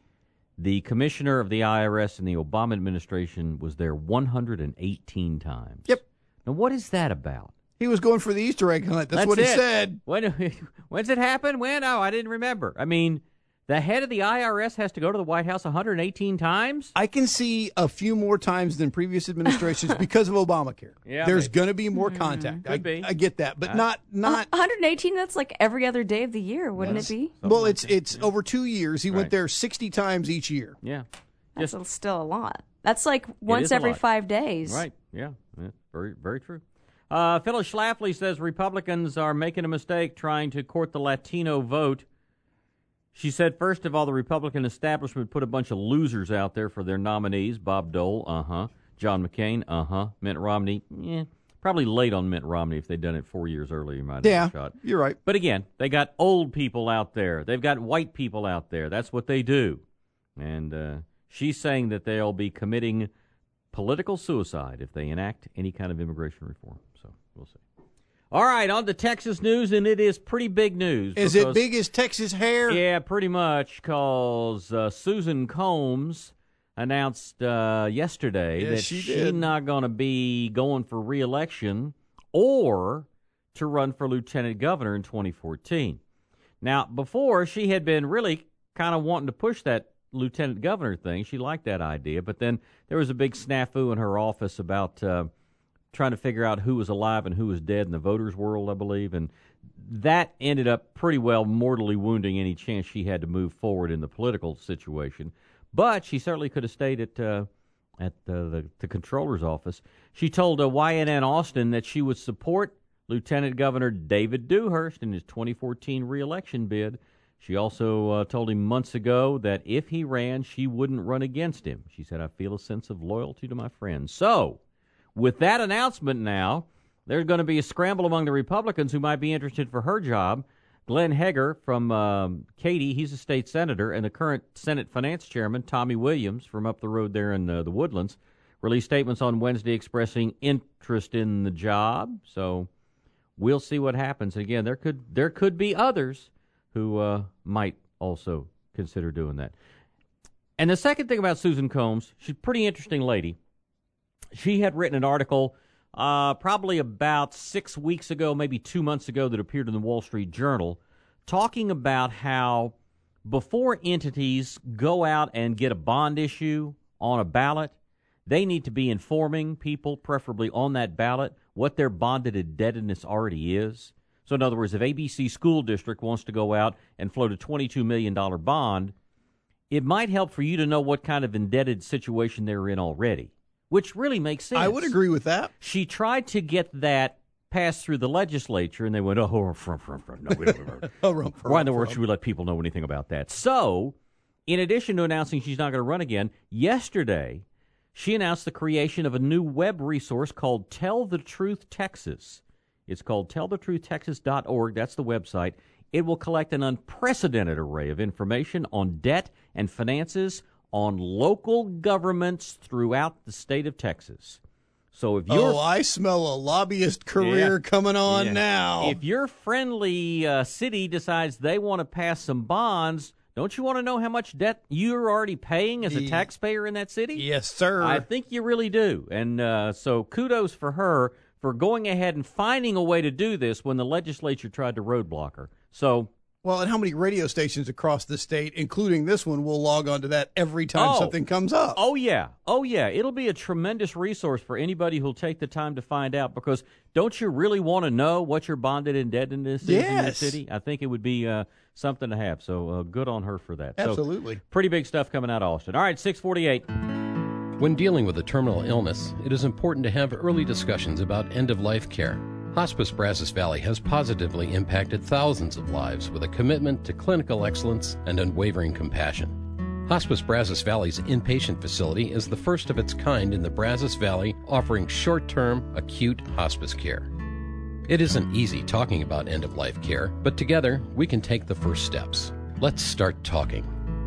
The commissioner of the I R S in the Obama administration was there one hundred eighteen times. Yep. Now, what is that about? He was going for the Easter egg hunt. That's, That's what he it. said. When, when's it happen? When? Oh, I didn't remember. I mean, the head of the I R S has to go to the White House one hundred eighteen times? I can see a few more times than previous administrations because of Obamacare. Yeah, There's maybe. going to be more contact. Could I, be. I get that, but Uh, not not. one hundred eighteen, that's like every other day of the year, wouldn't it be? Well, it's it's over two years. He Right. went there sixty times each year. Yeah. That's a- still a lot. That's like once is a every lot. five days. Right. Yeah. yeah. Very, very true. Uh, Phyllis Schlafly says Republicans are making a mistake trying to court the Latino vote. She said, first of all, the Republican establishment put a bunch of losers out there for their nominees. Bob Dole, uh-huh. John McCain, uh-huh. Mitt Romney, eh. Probably late on Mitt Romney. If they'd done it four years earlier, you might have Yeah, a shot. you're right. But again, they got old people out there. They've got white people out there. That's what they do. And uh, she's saying that they'll be committing political suicide if they enact any kind of immigration reform. So we'll see. All right, on to Texas news, and it is pretty big news. Is it because- big as Texas hair? Yeah, pretty much, because uh, Susan Combs announced uh, yesterday Yes, that she she's did. not going to be going for re-election or to run for lieutenant governor in twenty fourteen. Now, before, she had been really kind of wanting to push that lieutenant governor thing. She liked that idea, but then there was a big snafu in her office about uh, trying to figure out who was alive and who was dead in the voters' world, I believe, and that ended up pretty well mortally wounding any chance she had to move forward in the political situation. But she certainly could have stayed at uh, at the, the, the controller's office. She told uh, Y N N Austin that she would support Lieutenant Governor David Dewhurst in his twenty fourteen reelection bid. She also uh, told him months ago that if he ran, she wouldn't run against him. She said, I feel a sense of loyalty to my friends. So, with that announcement now, there's going to be a scramble among the Republicans who might be interested for her job. Glenn Hegar from um, Katy, he's a state senator, and the current Senate Finance Chairman, Tommy Williams, from up the road there in uh, the Woodlands, released statements on Wednesday expressing interest in the job. So we'll see what happens. And again, there could there could be others who uh, might also consider doing that. And the second thing about Susan Combs, she's a pretty interesting lady. She had written an article uh, probably about six weeks ago, maybe two months ago, that appeared in the Wall Street Journal, talking about how before entities go out and get a bond issue on a ballot, they need to be informing people, preferably on that ballot, what their bonded indebtedness already is. So in other words, if A B C School District wants to go out and float a twenty-two million dollars bond, it might help for you to know what kind of indebted situation they're in already, which really makes sense. I would agree with that. She tried to get that passed through the legislature, and they went, oh, from, from, from. No, we don't. oh, rum, from, Why in the world should we let people know anything about that? So, in addition to announcing she's not going to run again, yesterday she announced the creation of a new web resource called Tell the Truth Texas. It's called tell the truth texas dot org. That's the website. It will collect an unprecedented array of information on debt and finances on local governments throughout the state of Texas. So if you're, oh, I smell a lobbyist career yeah, coming on yeah. now. If your friendly uh, city decides they want to pass some bonds, don't you want to know how much debt you're already paying as a Yeah. taxpayer in that city? Yes, sir. I think you really do. And uh, so kudos for her for going ahead and finding a way to do this when the legislature tried to roadblock her. So, well, and how many radio stations across the state, including this one, will log on to that every time oh, something comes up? Oh, yeah. Oh, yeah. It'll be a tremendous resource for anybody who'll take the time to find out, because don't you really want to know what your bonded indebtedness is yes. in your city? I think it would be uh, something to have. So uh, good on her for that. Absolutely. So, pretty big stuff coming out of Austin. All right, six forty-eight. When dealing with a terminal illness, it is important to have early discussions about end-of-life care. Hospice Brazos Valley has positively impacted thousands of lives with a commitment to clinical excellence and unwavering compassion. Hospice Brazos Valley's inpatient facility is the first of its kind in the Brazos Valley, offering short-term, acute hospice care. It isn't easy talking about end-of-life care, but together we can take the first steps. Let's start talking.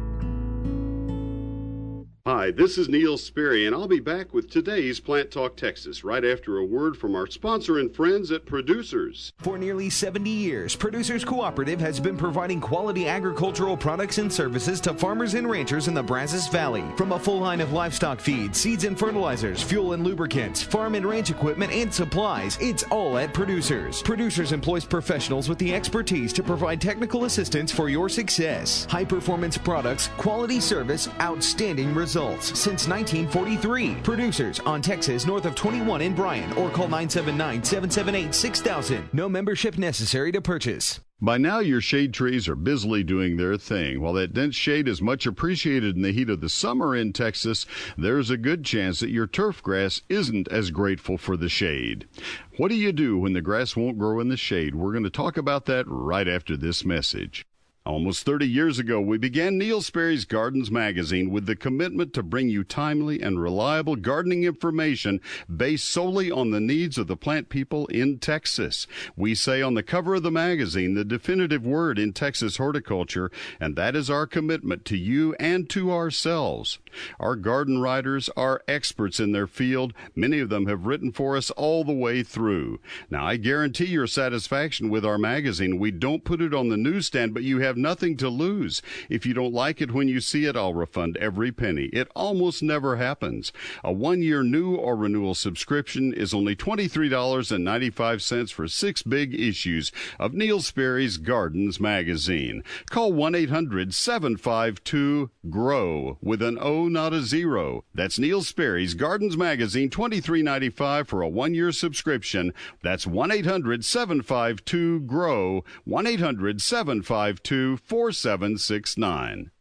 Hi, this is Neil Sperry, and I'll be back with today's Plant Talk Texas right after a word from our sponsor and friends at Producers. For nearly seventy years, Producers Cooperative has been providing quality agricultural products and services to farmers and ranchers in the Brazos Valley. From a full line of livestock feed, seeds and fertilizers, fuel and lubricants, farm and ranch equipment and supplies, it's all at Producers. Producers employs professionals with the expertise to provide technical assistance for your success. High-performance products, quality service, outstanding results. Results since nineteen forty-three. Producers on Texas north of twenty-one in Bryan, or call nine seven nine, seven seven eight, six thousand. No membership necessary to purchase. By now, your shade trees are busily doing their thing. While that dense shade is much appreciated in the heat of the summer in Texas, there's a good chance that your turf grass isn't as grateful for the shade. What do you do when the grass won't grow in the shade? We're going to talk about that right after this message. Almost thirty years ago, we began Neil Sperry's Gardens magazine with the commitment to bring you timely and reliable gardening information based solely on the needs of the plant people in Texas. We say on the cover of the magazine the definitive word in Texas horticulture, and that is our commitment to you and to ourselves. Our garden writers are experts in their field. Many of them have written for us all the way through. Now, I guarantee your satisfaction with our magazine. We don't put it on the newsstand, but you have nothing to lose. If you don't like it when you see it, I'll refund every penny. It almost never happens. A one-year new or renewal subscription is only twenty-three dollars and ninety-five cents for six big issues of Neil Sperry's Gardens magazine. Call one eight hundred, seven five two, G R O W with an O, not a zero. That's Neil Sperry's Gardens magazine, twenty-three dollars and ninety-five cents for a one-year subscription. That's one eight hundred, seven five two, G R O W, one eight hundred, seven five two, four seven six nine.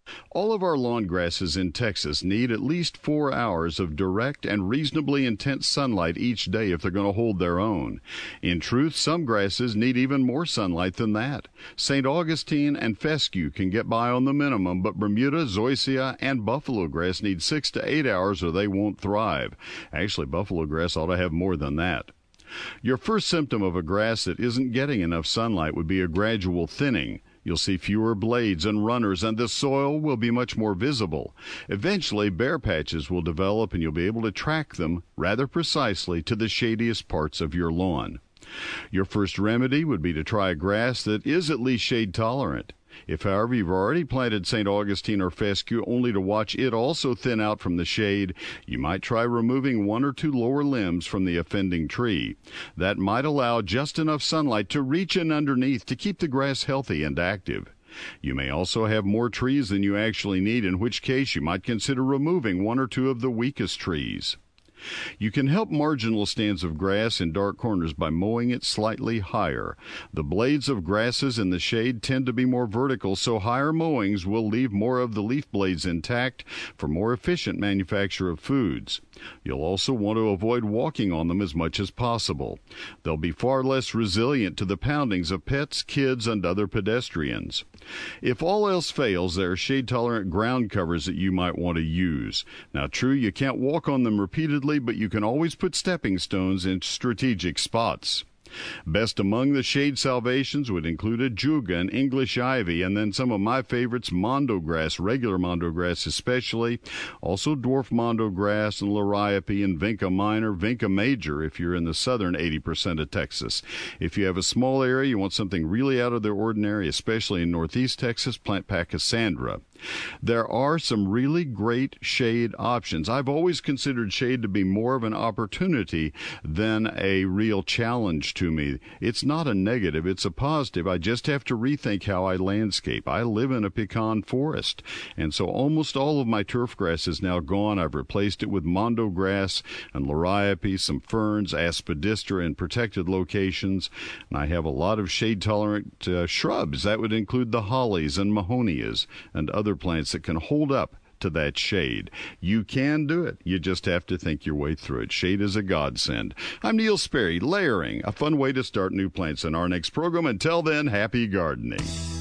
All of our lawn grasses in Texas need at least four hours of direct and reasonably intense sunlight each day if they're going to hold their own. In truth, some grasses need even more sunlight than that. Saint Augustine and fescue can get by on the minimum, but Bermuda, zoysia, and buffalo grass need six to eight hours or they won't thrive. Actually, buffalo grass ought to have more than that. Your first symptom of a grass that isn't getting enough sunlight would be a gradual thinning. You'll see fewer blades and runners, and the soil will be much more visible. Eventually, bare patches will develop, and you'll be able to track them rather precisely to the shadiest parts of your lawn. Your first remedy would be to try a grass that is at least shade tolerant. If, however, you've already planted Saint Augustine or fescue only to watch it also thin out from the shade, you might try removing one or two lower limbs from the offending tree. That might allow just enough sunlight to reach in underneath to keep the grass healthy and active. You may also have more trees than you actually need, in which case you might consider removing one or two of the weakest trees. You can help marginal stands of grass in dark corners by mowing it slightly higher. The blades of grasses in the shade tend to be more vertical, so higher mowings will leave more of the leaf blades intact for more efficient manufacture of foods. You'll also want to avoid walking on them as much as possible. They'll be far less resilient to the poundings of pets, kids, and other pedestrians. If all else fails, there are shade-tolerant ground covers that you might want to use. Now, true, you can't walk on them repeatedly, but you can always put stepping stones in strategic spots. Best among the shade salvations would include ajuga and English ivy, and then some of my favorites, mondo grass, regular mondo grass especially, also dwarf mondo grass and liriope and vinca minor, vinca major if you're in the southern eighty percent of Texas. If you have a small area, you want something really out of the ordinary, especially in northeast Texas, plant pachysandra. There are some really great shade options. I've always considered shade to be more of an opportunity than a real challenge to me. It's not a negative, it's a positive. I just have to rethink how I landscape. I live in a pecan forest, and so almost all of my turf grass is now gone. I've replaced it with mondo grass and liriope, some ferns, aspidistra in protected locations, and I have a lot of shade-tolerant uh, shrubs. That would include the hollies and mahonias and other plants that can hold up to that shade. You can do it. You just have to think your way through it. Shade is a godsend. I'm Neil Sperry. Layering, a fun way to start new plants in our next program. Until then, happy gardening.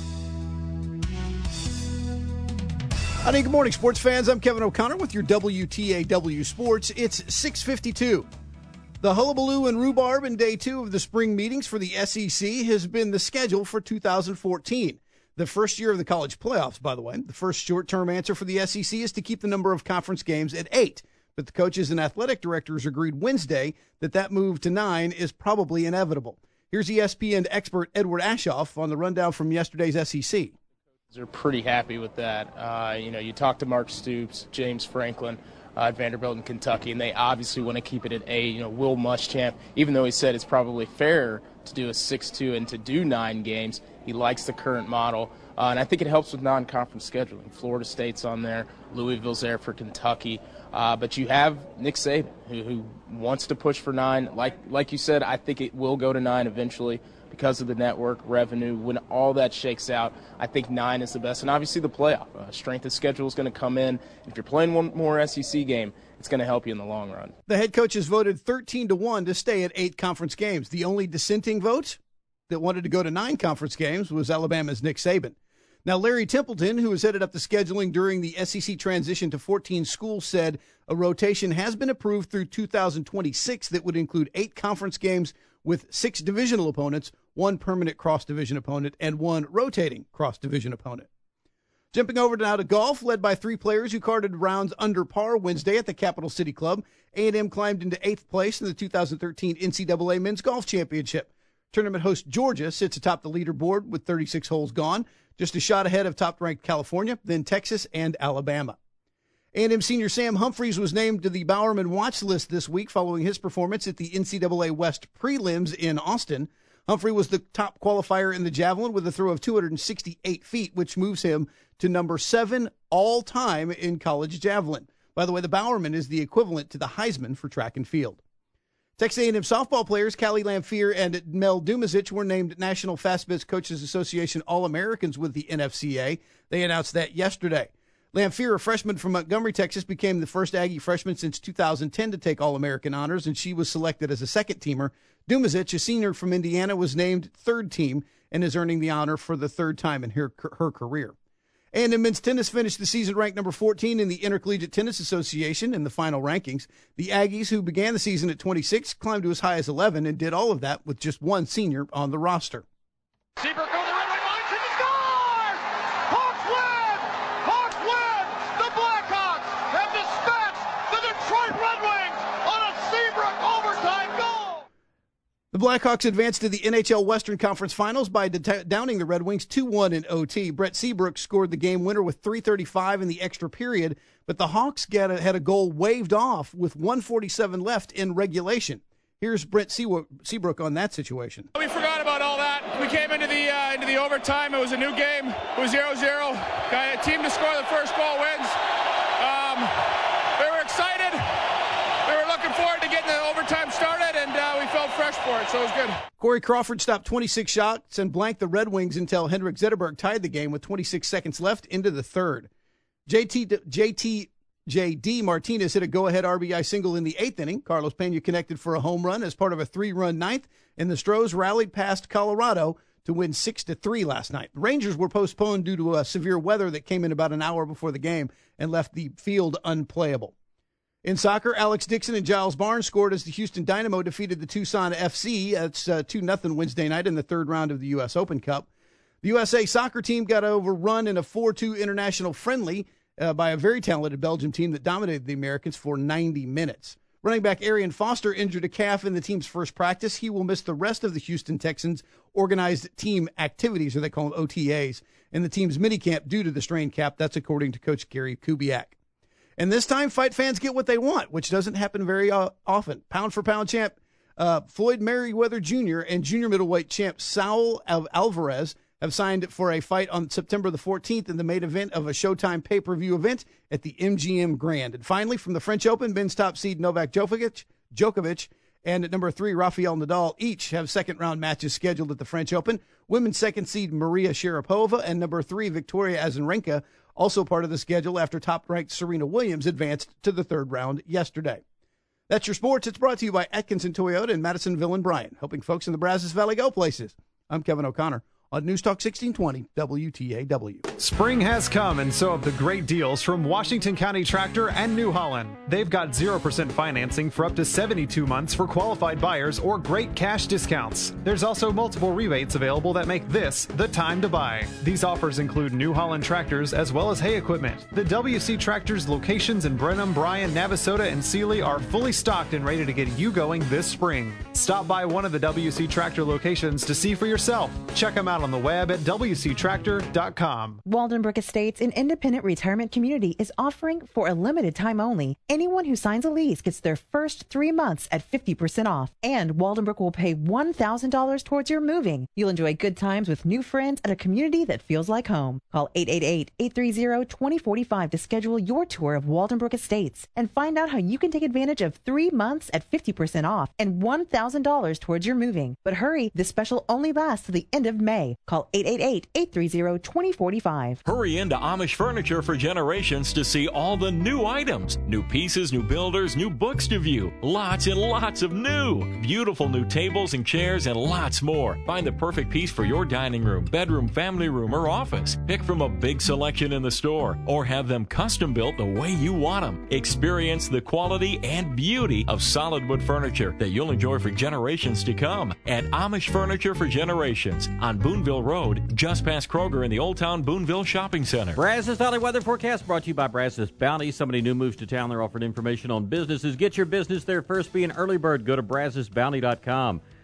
I mean, good morning, sports fans. I'm Kevin O'Connor with your W T A W Sports. It's six fifty-two. The hullabaloo and rhubarb in day two of the spring meetings for the S E C has been the schedule for two thousand fourteen. The first year of the college playoffs, by the way. The first short-term answer for the S E C is to keep the number of conference games at eight. But the coaches and athletic directors agreed Wednesday that that move to nine is probably inevitable. Here's E S P N expert Edward Aschoff on the rundown from yesterday's S E C. They're pretty happy with that. Uh, you know, you talk to Mark Stoops, James Franklin uh, at Vanderbilt in Kentucky, and they obviously want to keep it at eight. You know, Will Muschamp, even though he said it's probably fair to do a six two and to do nine games, he likes the current model, uh, and I think it helps with non-conference scheduling. Florida State's on there, Louisville's there for Kentucky, uh, but you have Nick Saban, who, who wants to push for nine. Like like you said, I think it will go to nine eventually because of the network revenue. When all that shakes out, I think nine is the best, and obviously the playoff uh, strength of schedule is going to come in. If you're playing one more S E C game, it's going to help you in the long run. The head coaches voted thirteen to one to stay at eight conference games. The only dissenting vote that wanted to go to nine conference games was Alabama's Nick Saban. Now, Larry Templeton, who has headed up the scheduling during the S E C transition to fourteen schools, said a rotation has been approved through two thousand twenty-six that would include eight conference games with six divisional opponents, one permanent cross-division opponent, and one rotating cross-division opponent. Jumping over now to golf, led by three players who carded rounds under par Wednesday at the Capital City Club, A and M climbed into eighth place in the two thousand thirteen N C double A Men's Golf Championship. Tournament host Georgia sits atop the leaderboard with thirty-six holes gone, just a shot ahead of top-ranked California, then Texas and Alabama. A and M senior Sam Humphreys was named to the Bowerman watch list this week following his performance at the N C double A West prelims in Austin. Humphrey was the top qualifier in the javelin with a throw of two hundred sixty-eight feet, which moves him to number seven all-time in college javelin. By the way, the Bowerman is the equivalent to the Heisman for track and field. Texas A and M softball players Callie Lamphere and Mel Dumasic were named National Fastbitz Coaches Association All-Americans with the N F C A. They announced that yesterday. Lamphere, a freshman from Montgomery, Texas, became the first Aggie freshman since two thousand ten to take All-American honors, and she was selected as a second-teamer. Dumazic, a senior from Indiana, was named third team and is earning the honor for the third time in her, her career. And in men's tennis, finished the season ranked number fourteen in the Intercollegiate Tennis Association in the final rankings. The Aggies, who began the season at twenty-six, climbed to as high as eleven and did all of that with just one senior on the roster. Seabrook on the red wing line, and he scores! Hawks win! Hawks win! The Blackhawks have dispatched the Detroit Red Wings on a Seabrook overtime goal! The Blackhawks advanced to the N H L Western Conference Finals by de- downing the Red Wings two one in O T. Brett Seabrook scored the game winner with three thirty-five in the extra period, but the Hawks get a, had a goal waved off with one forty-seven left in regulation. Here's Brett Seabrook on that situation. We forgot about all that. We came into the uh, into the overtime. It was a new game. It was zero zero. Got a team to score the first goal wins. Um, we were excited. We were looking forward to getting the overtime started, and uh, we felt fresh for it, so it was good. Corey Crawford stopped twenty-six shots and blanked the Red Wings until Henrik Zetterberg tied the game with twenty-six seconds left into the third. J T J T J D Martinez hit a go-ahead R B I single in the eighth inning. Carlos Pena connected for a home run as part of a three-run ninth, and the Stros rallied past Colorado to win six to three last night. The Rangers were postponed due to uh, severe weather that came in about an hour before the game and left the field unplayable. In soccer, Alex Dixon and Giles Barnes scored as the Houston Dynamo defeated the Tucson F C. It's uh, two nothing Wednesday night in the third round of the U S Open Cup. The U S A soccer team got overrun in a four two international friendly Uh, by a very talented Belgium team that dominated the Americans for ninety minutes. Running back Arian Foster injured a calf in the team's first practice. He will miss the rest of the Houston Texans' organized team activities, or they call them O T As, and the team's minicamp due to the strained calf. That's according to Coach Gary Kubiak. And this time, fight fans get what they want, which doesn't happen very uh, often. Pound-for-pound champ uh, Floyd Mayweather Junior and junior middleweight champ Saul Alvarez have signed for a fight on September the fourteenth in the main event of a Showtime pay-per-view event at the M G M Grand. And finally, from the French Open, men's top seed Novak Djokovic, Djokovic and at number three, Rafael Nadal each have second-round matches scheduled at the French Open. Women's second seed Maria Sharapova and number three, Victoria Azarenka, also part of the schedule after top-ranked Serena Williams advanced to the third round yesterday. That's your sports. It's brought to you by Atkinson Toyota in Madisonville and Bryan, helping folks in the Brazos Valley go places. I'm Kevin O'Connor on News Talk sixteen twenty W T A W. Spring has come, and so have the great deals from Washington County Tractor and New Holland. They've got zero percent financing for up to seventy-two months for qualified buyers or great cash discounts. There's also multiple rebates available that make this the time to buy. These offers include New Holland tractors as well as hay equipment. The W C Tractors locations in Brenham, Bryan, Navasota, and Sealy are fully stocked and ready to get you going this spring. Stop by one of the W C Tractor locations to see for yourself. Check them out on the web at W C tractor dot com. Waldenbrook Estates, an independent retirement community, is offering for a limited time only. Anyone who signs a lease gets their first three months at fifty percent off, and Waldenbrook will pay one thousand dollars towards your moving. You'll enjoy good times with new friends at a community that feels like home. Call eight eight eight, eight three zero, two zero four five to schedule your tour of Waldenbrook Estates and find out how you can take advantage of three months at fifty percent off and one thousand dollars towards your moving. But hurry, this special only lasts to the end of May. Call eight eight eight, eight three zero, two zero four five. Hurry into Amish Furniture for Generations to see all the new items. New pieces, new builders, new books to view. Lots and lots of new. Beautiful new tables and chairs and lots more. Find the perfect piece for your dining room, bedroom, family room, or office. Pick from a big selection in the store or have them custom built the way you want them. Experience the quality and beauty of solid wood furniture that you'll enjoy for generations to come at Amish Furniture for Generations on Boonville Road, just past Kroger in the Old Town Boonville Shopping Center. Brazos Valley Weather Forecast brought to you by Brazos Bounty. Somebody new moves to town. They're offering information on businesses. Get your business there first. Be an early bird. Go to brazos bounty dot com.